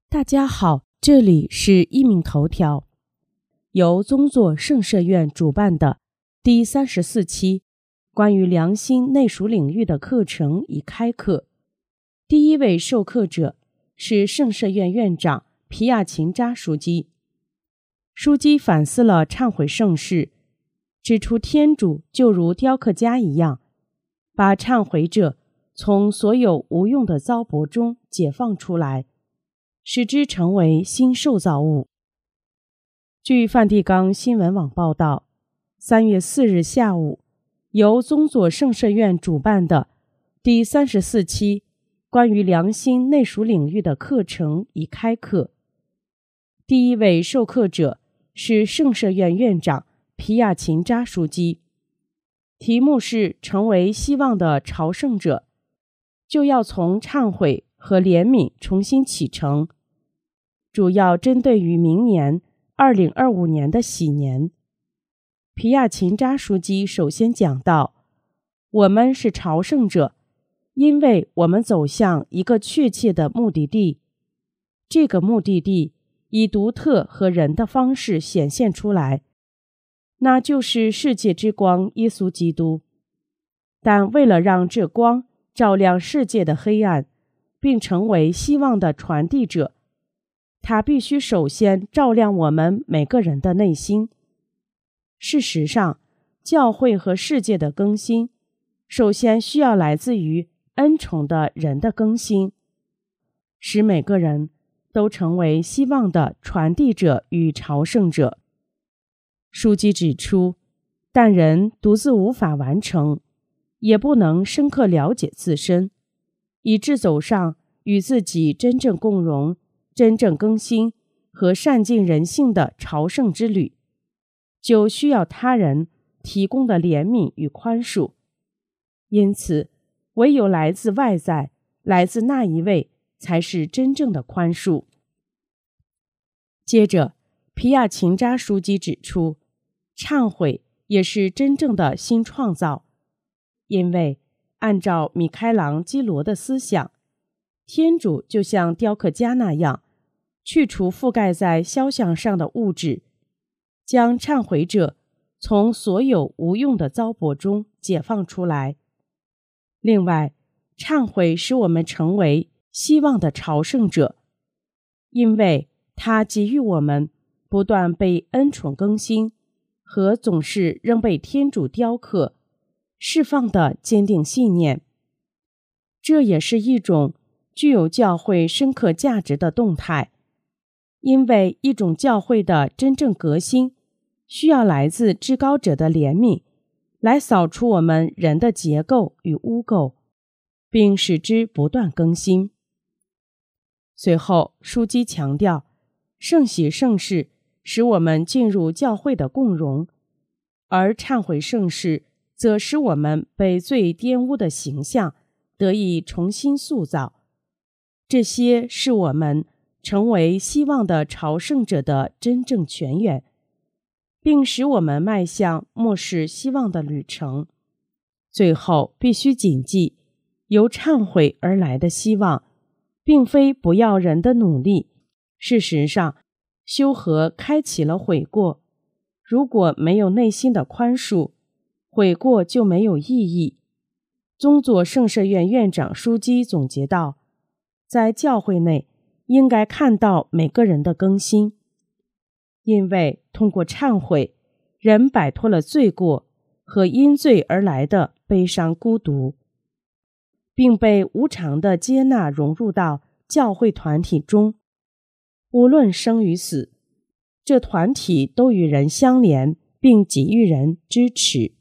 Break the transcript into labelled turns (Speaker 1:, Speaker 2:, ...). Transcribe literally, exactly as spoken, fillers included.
Speaker 1: 大家好，这里是一鸣头条，由宗座圣社院主办的第三十四期关于良心内属领域的课程已开课。第一位授课者是圣社院院长皮亚琴扎书记。书记反思了忏悔圣事，指出天主就如雕刻家一样，把忏悔者从所有无用的糟粕中解放出来，使之成为新受造物。据梵蒂冈新闻网报道，三月四日下午，由宗座圣社院主办的第三十四期关于良心内属领域的课程已开课。第一位授课者是圣社院院长皮亚琴扎书记，题目是成为希望的朝圣者，就要从忏悔和怜悯重新启程，主要针对于明年二零二五年的喜年。皮亚琴扎书记首先讲到，我们是朝圣者，因为我们走向一个确切的目的地，这个目的地以独特和人的方式显现出来，那就是世界之光耶稣基督。但为了让这光照亮世界的黑暗，并成为希望的传递者，它必须首先照亮我们每个人的内心。事实上，教会和世界的更新，首先需要来自于恩宠的人的更新，使每个人都成为希望的传递者与朝圣者。书记指出，但人独自无法完成，也不能深刻了解自身，以致走上与自己真正共融、真正更新和善尽人性的朝圣之旅，就需要他人提供的怜悯与宽恕。因此，唯有来自外在、来自那一位，才是真正的宽恕。接着，皮亚琴扎书记指出，忏悔也是真正的新创造，因为按照米开朗基罗的思想，天主就像雕刻家那样，去除覆盖在肖像上的物质，将忏悔者从所有无用的糟粕中解放出来。另外，忏悔使我们成为希望的朝圣者，因为它给予我们不断被恩宠更新和总是仍被天主雕刻、释放的坚定信念。这也是一种具有教会深刻价值的动态，因为一种教会的真正革新需要来自至高者的怜悯，来扫除我们人的结构与污垢，并使之不断更新。随后，书记强调，圣喜圣事使我们进入教会的共融，而忏悔圣事则使我们被最玷污的形象得以重新塑造。这些是我们成为希望的朝圣者的真正泉源，并使我们迈向末世希望的旅程。最后，必须谨记，由忏悔而来的希望，并非不要人的努力。事实上，修和开启了悔过，如果没有内心的宽恕，悔过就没有意义。宗座圣社院院长书记总结道，在教会内应该看到每个人的更新，因为通过忏悔，人摆脱了罪过和因罪而来的悲伤孤独，并被无偿的接纳融入到教会团体中。无论生与死，这团体都与人相连，并给予人支持。